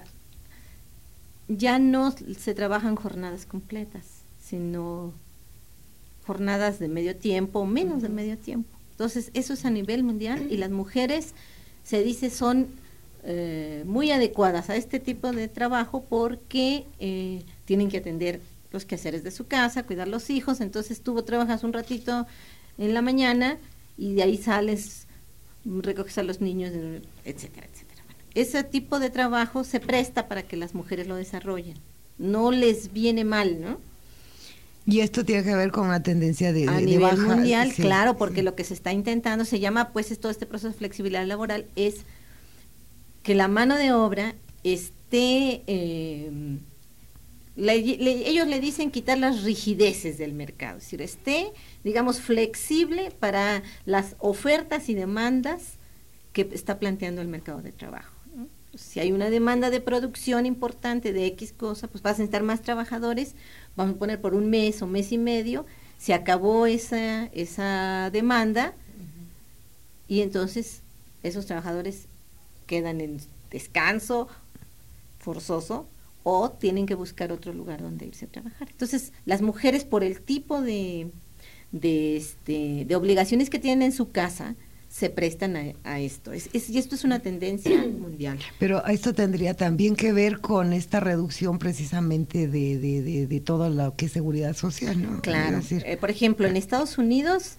ya no se trabajan jornadas completas, sino jornadas de medio tiempo, menos de medio tiempo. Entonces, eso es a nivel mundial, y las mujeres, se dice, son eh, muy adecuadas a este tipo de trabajo porque eh, tienen que atender los quehaceres de su casa, cuidar los hijos. Entonces, tú trabajas un ratito en la mañana y de ahí sales, recoges a los niños, etcétera, etcétera. Bueno, ese tipo de trabajo se presta para que las mujeres lo desarrollen. No les viene mal, ¿no? Y esto tiene que ver con una tendencia de, de a nivel baja, mundial, sí, claro, porque sí. Lo que se está intentando, se llama pues todo este proceso de flexibilidad laboral, es que la mano de obra esté, eh, le, le, ellos le dicen quitar las rigideces del mercado, es decir, esté, digamos, flexible para las ofertas y demandas que está planteando el mercado de trabajo, ¿no? Si hay una demanda de producción importante de X cosa, pues vas a necesitar más trabajadores, vamos a poner por un mes o mes y medio, se acabó esa, esa demanda, uh-huh. Y entonces esos trabajadores quedan en descanso forzoso o tienen que buscar otro lugar donde irse a trabajar. Entonces, las mujeres, por el tipo de, de, este, de obligaciones que tienen en su casa, se prestan a, a esto. Es, es, y esto es una tendencia mundial. Pero esto tendría también que ver con esta reducción precisamente de, de, de, de todo lo que es seguridad social, ¿no? Claro. Eh, por ejemplo, en Estados Unidos,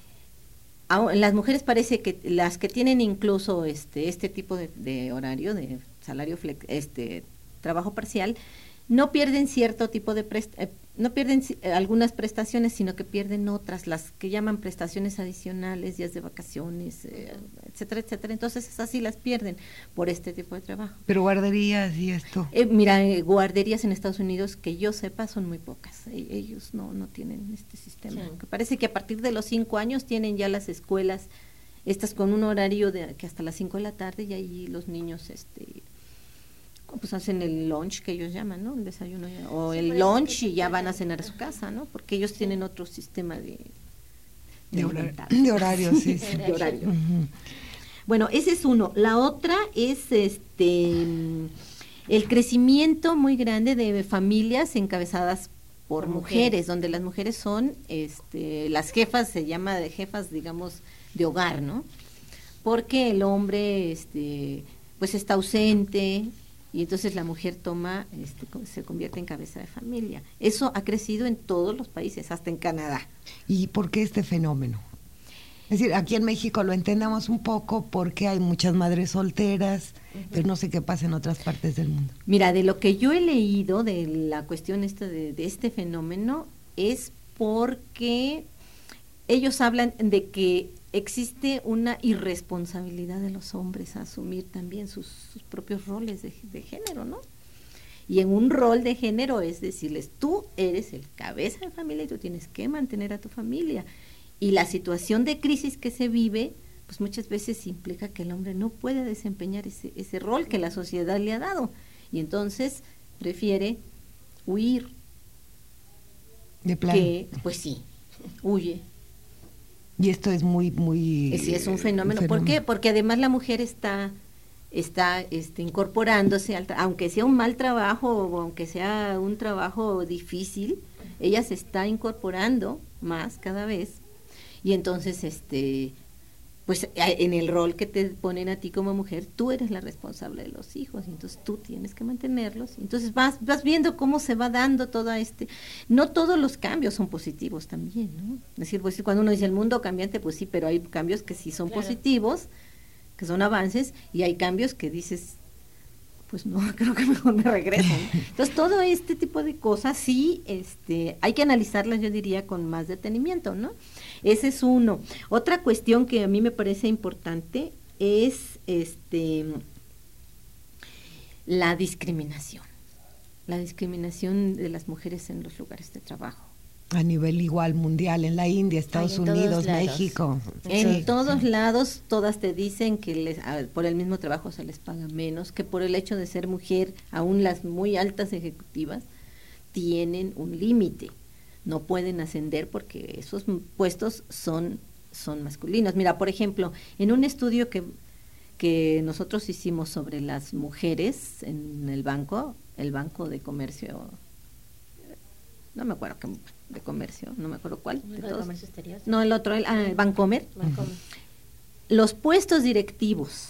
a, las mujeres parece que las que tienen incluso este este tipo de, de horario, de salario flex, este trabajo parcial, no pierden cierto tipo de prest, eh, no pierden eh, algunas prestaciones, sino que pierden otras, las que llaman prestaciones adicionales, días de vacaciones, eh, etcétera, etcétera. Entonces esas sí las pierden por este tipo de trabajo. Pero guarderías y esto. Eh, mira, eh, guarderías en Estados Unidos, que yo sepa, son muy pocas. E- ellos no no tienen este sistema. Sí. Que parece que a partir de los cinco años tienen ya las escuelas estas con un horario de que hasta las cinco de la tarde, y ahí los niños este pues hacen el lunch que ellos llaman, ¿no? El desayuno ya, o sí, el lunch y ya van a cenar a su casa, ¿no? Porque ellos sí. tienen otro sistema de de, de, horario, de horario, sí, sí. de horario. Uh-huh. Bueno, ese es uno. La otra es este el crecimiento muy grande de familias encabezadas por, por mujeres, mujeres, donde las mujeres son este las jefas, se llama de jefas, digamos, de hogar, ¿no? Porque el hombre este pues está ausente, y entonces la mujer toma, este, se convierte en cabeza de familia. Eso ha crecido en todos los países, hasta en Canadá. ¿Y por qué este fenómeno? Es decir, aquí en México lo entendemos un poco porque hay muchas madres solteras, uh-huh. pero no sé qué pasa en otras partes del mundo. Mira, de lo que yo he leído de la cuestión esta de, de este fenómeno es porque ellos hablan de que existe una irresponsabilidad de los hombres a asumir también sus, sus propios roles de, de género, ¿no? Y en un rol de género es decirles, tú eres el cabeza de familia y tú tienes que mantener a tu familia. Y la situación de crisis que se vive, pues muchas veces implica que el hombre no puede desempeñar ese, ese rol que la sociedad le ha dado. Y entonces prefiere huir. De plano. Que, pues sí, huye. Y esto es muy, muy... Sí, es un fenómeno. un fenómeno. ¿Por qué? Porque además la mujer está... está este, incorporándose, al tra- aunque sea un mal trabajo o aunque sea un trabajo difícil, ella se está incorporando más cada vez y entonces este pues en el rol que te ponen a ti como mujer, tú eres la responsable de los hijos, y entonces tú tienes que mantenerlos, entonces vas vas viendo cómo se va dando todo este, no todos los cambios son positivos también, ¿no? Es decir, pues cuando uno dice el mundo cambiante, pues sí, pero hay cambios que sí son claro. positivos, que son avances, y hay cambios que dices, pues no, creo que mejor me regreso, ¿no? Entonces todo este tipo de cosas sí, este, hay que analizarlas, yo diría, con más detenimiento, ¿no? Ese es uno. Otra cuestión que a mí me parece importante es este la discriminación, la discriminación de las mujeres en los lugares de trabajo. A nivel igual mundial, en la India, Estados Ay, Unidos, México. En sí, todos sí. lados, todas te dicen que les, a, por el mismo trabajo se les paga menos, que por el hecho de ser mujer, aún las muy altas ejecutivas, tienen un límite. No pueden ascender porque esos puestos son, son masculinos. Mira, por ejemplo, en un estudio que, que nosotros hicimos sobre las mujeres en el banco, el Banco de Comercio, no me acuerdo qué de comercio, no me acuerdo cuál. ¿El de comercio exterior? No, el otro, el, ah, el Bancomer. Bancomer. Los puestos directivos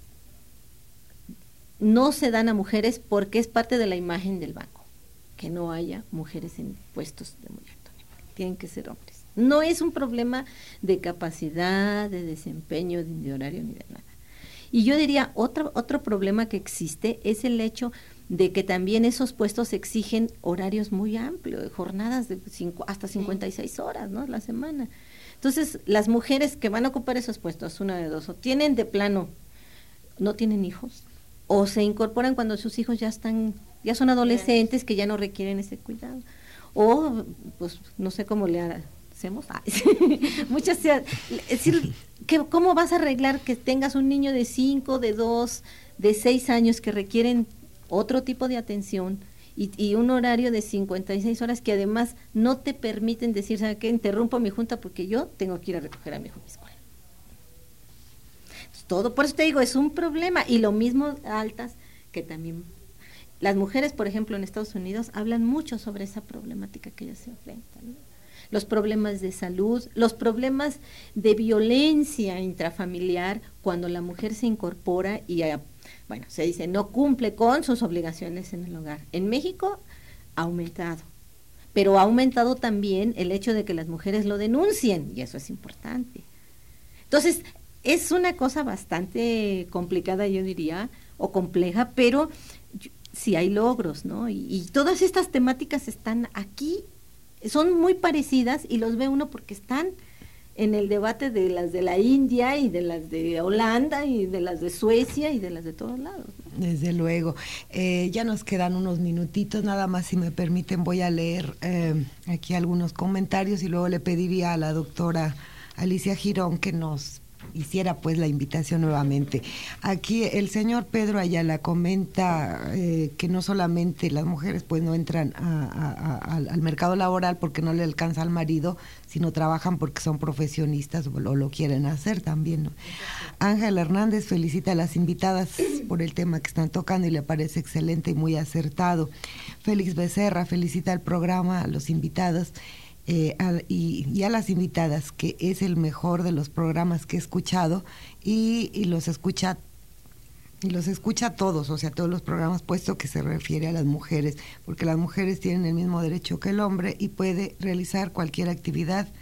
no se dan a mujeres porque es parte de la imagen del banco, que no haya mujeres en puestos de muy alto nivel, tienen que ser hombres. No es un problema de capacidad, de desempeño, de, de horario ni de nada. Y yo diría, otro, otro problema que existe es el hecho de que también esos puestos exigen horarios muy amplios, jornadas de cinco, hasta cincuenta y seis horas, ¿no?, la semana. Entonces, las mujeres que van a ocupar esos puestos, una de dos, o tienen de plano, no tienen hijos, o se incorporan cuando sus hijos ya están, ya son adolescentes, que ya no requieren ese cuidado, o pues no sé cómo le hacemos, ah, muchas, es decir, que, ¿cómo vas a arreglar que tengas un niño de cinco, de dos, de seis años que requieren otro tipo de atención y, y un horario de cincuenta y seis horas que además no te permiten decir, ¿sabe qué? Interrumpo mi junta porque yo tengo que ir a recoger a mi hijo a mi escuela. Entonces, todo, por eso te digo, es un problema. Y lo mismo altas, que también las mujeres, por ejemplo, en Estados Unidos, hablan mucho sobre esa problemática que ellas se enfrentan, ¿no? Los problemas de salud, los problemas de violencia intrafamiliar cuando la mujer se incorpora y a, bueno, se dice, no cumple con sus obligaciones en el hogar. En México ha aumentado, pero ha aumentado también el hecho de que las mujeres lo denuncien, y eso es importante. Entonces, es una cosa bastante complicada, yo diría, o compleja, pero sí hay logros, ¿no? Y, y todas estas temáticas están aquí, son muy parecidas, y los ve uno porque están en el debate de las de la India y de las de Holanda y de las de Suecia y de las de todos lados, ¿no? Desde luego. Eh, ya nos quedan unos minutitos, nada más si me permiten voy a leer eh, aquí algunos comentarios y luego le pediría a la doctora Alicia Girón que nos hiciera pues la invitación nuevamente. Aquí el señor Pedro Ayala comenta eh, que no solamente las mujeres pues no entran a, a, a, al, al mercado laboral porque no le alcanza al marido, sino trabajan porque son profesionistas o lo, lo quieren hacer también, ¿no? Ángela Hernández felicita a las invitadas por el tema que están tocando y le parece excelente y muy acertado. Félix Becerra felicita al programa, a los invitados. Eh, a, y, y a las invitadas, que es el mejor de los programas que he escuchado y, y los escucha y los escucha todos, o sea, todos los programas, puesto que se refiere a las mujeres, porque las mujeres tienen el mismo derecho que el hombre y puede realizar cualquier actividad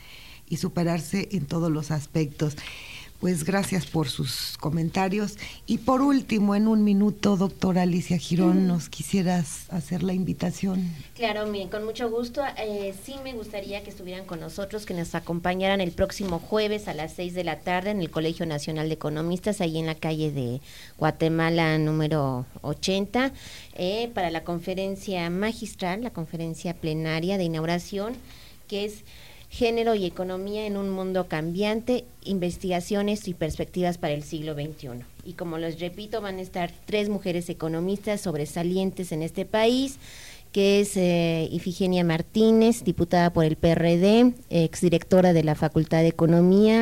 y superarse en todos los aspectos. Pues gracias por sus comentarios. Y por último, en un minuto, doctora Alicia Girón, mm. ¿nos quisieras hacer la invitación? Claro, bien, con mucho gusto. Eh, sí me gustaría que estuvieran con nosotros, que nos acompañaran el próximo jueves a las seis de la tarde en el Colegio Nacional de Economistas, ahí en la calle de Guatemala número ochenta, eh, para la conferencia magistral, la conferencia plenaria de inauguración, que es Género y Economía en un Mundo Cambiante, Investigaciones y Perspectivas para el Siglo veintiuno. Y como les repito, van a estar tres mujeres economistas sobresalientes en este país, que es eh, Ifigenia Martínez, diputada por el P R D, exdirectora de la Facultad de Economía,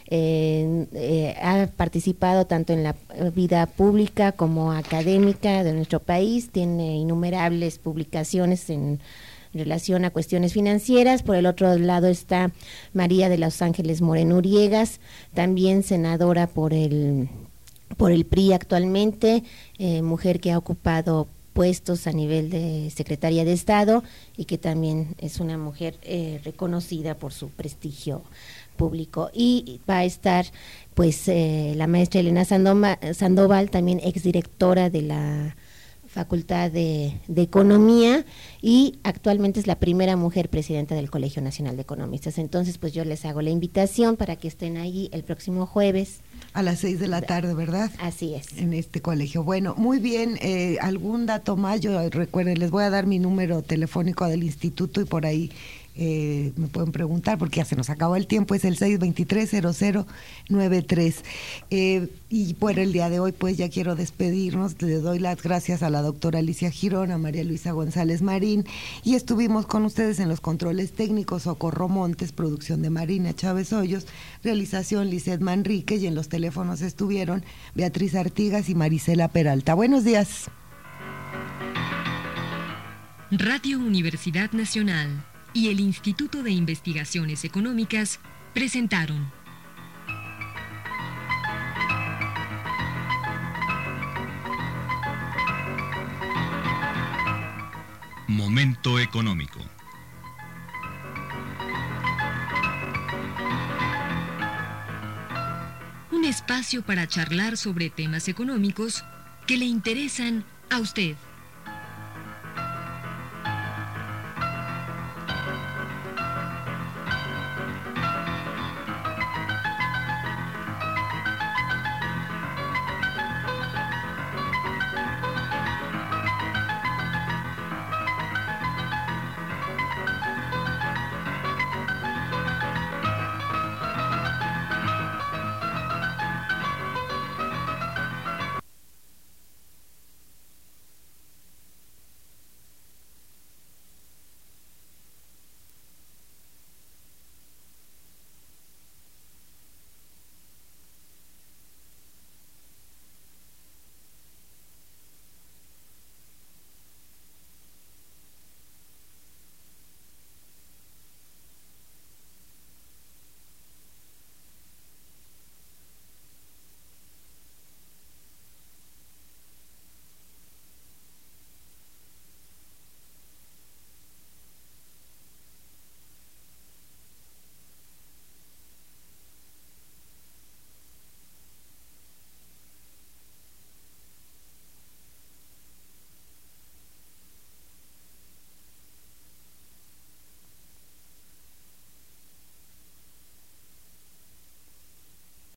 eh, eh, ha participado tanto en la vida pública como académica de nuestro país, tiene innumerables publicaciones en relación a cuestiones financieras. Por el otro lado está María de los Ángeles Moreno Uriegas, también senadora por el por el P R I actualmente, eh, mujer que ha ocupado puestos a nivel de Secretaría de Estado y que también es una mujer eh, reconocida por su prestigio público. Y va a estar pues eh, la maestra Elena Sandoma, Sandoval, también exdirectora de la Facultad de, de Economía, y actualmente es la primera mujer presidenta del Colegio Nacional de Economistas. Entonces, pues yo les hago la invitación para que estén allí el próximo jueves. A las seis de la tarde, ¿verdad? Así es. En este colegio. Bueno, muy bien. Eh, ¿algún dato más? Yo recuerden, les voy a dar mi número telefónico del instituto y por ahí Eh, me pueden preguntar porque ya se nos acabó el tiempo. Es el seis dos tres, cero cero nueve tres. Eh, y por el día de hoy pues ya quiero despedirnos. Le doy las gracias a la doctora Alicia Girón, a María Luisa González Marín, y estuvimos con ustedes en los controles técnicos Socorro Montes, producción de Marina Chávez Hoyos, realización Lizeth Manrique, y en los teléfonos estuvieron Beatriz Artigas y Marisela Peralta. Buenos días. Radio Universidad Nacional y el Instituto de Investigaciones Económicas presentaron Momento Económico. Un espacio para charlar sobre temas económicos que le interesan a usted.